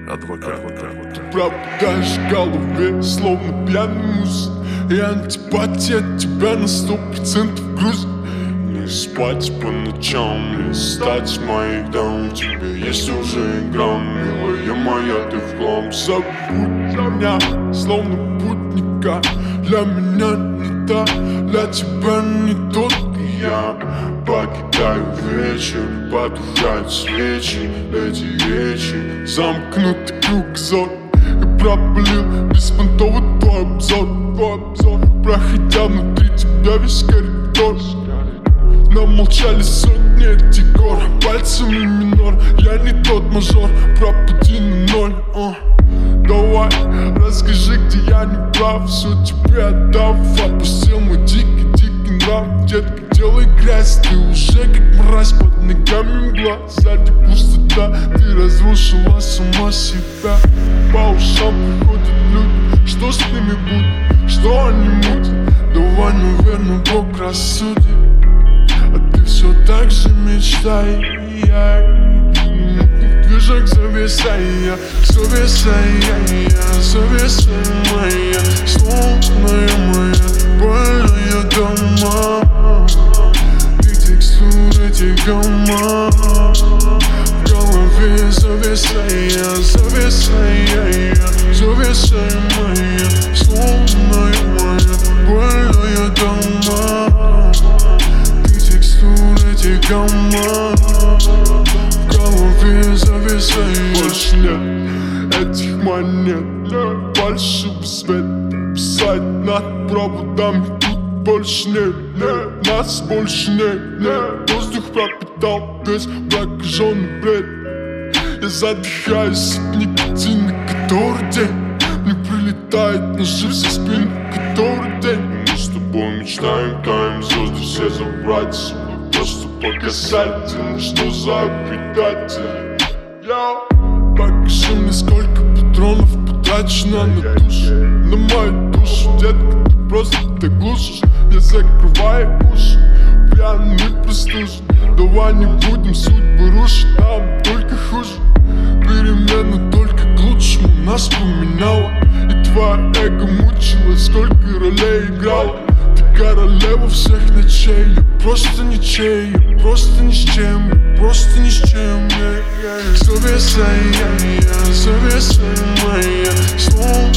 адвокат. Ты пробудаешь в голове, словно пьяный муз, и антипатия от тебя на 100% груз. Не спать по ночам, не стать моих дам. У тебя есть уже игра, милая моя, ты в хлам. Забудь меня, словно путника. Для меня не та, для тебя не тот. Я покидаю вечер, потушают свечи. Эти речи, замкнутый круг зор. И пропалил беспонтово твой обзор. Проходя внутри тебя весь коридор. Нам молчали сотни этих гор, пальцами минор. Я не тот мажор, пропади на ноль. Давай, расскажи, где я не прав. Все тебе отдав, отпустил мой дикий нрав. Детка, делай грязь, ты уже как мразь. Под ногами мгла, сзади пустота. Ты разрушила сама себя. По ушам приходят люди, что с ними будет, что они мутят. Давай, наверное, Бог рассудит. А ты все так же мечтай. Движок завеса я, завеса моя, словная моя, больная дома. Ты текстур этих дома. В голове завеса я, завеса моя, словная моя, больная дома. Ты текстур этих дома. В голове завеса я. Больше нет этих монет, фальшивый свет. Писать над проводами тут больше нет. Нас больше нет. Воздух пропитал весь прокаженный бред. Я задыхаюсь от никотина, который день мне прилетает ножи со спины, который день. Мы с тобой мечтаем, таем звезды все забрать с собой. Просто показательно, что за предатель. Покажи мне, сколько патронов потрачено на душу, на мою душу. Детка, ты просто так глушишь. Я закрываю уши, пьяный простужен. Давай не будем судьбы рушить, нам только хуже. Перемена только к лучшему нас поменяла. И твоя эго мучила, сколько ролей играла. Ты королева всех ночей. Я просто ничей, я просто ни с чем, я просто ни с чем. Завеса я, завеса моя, словно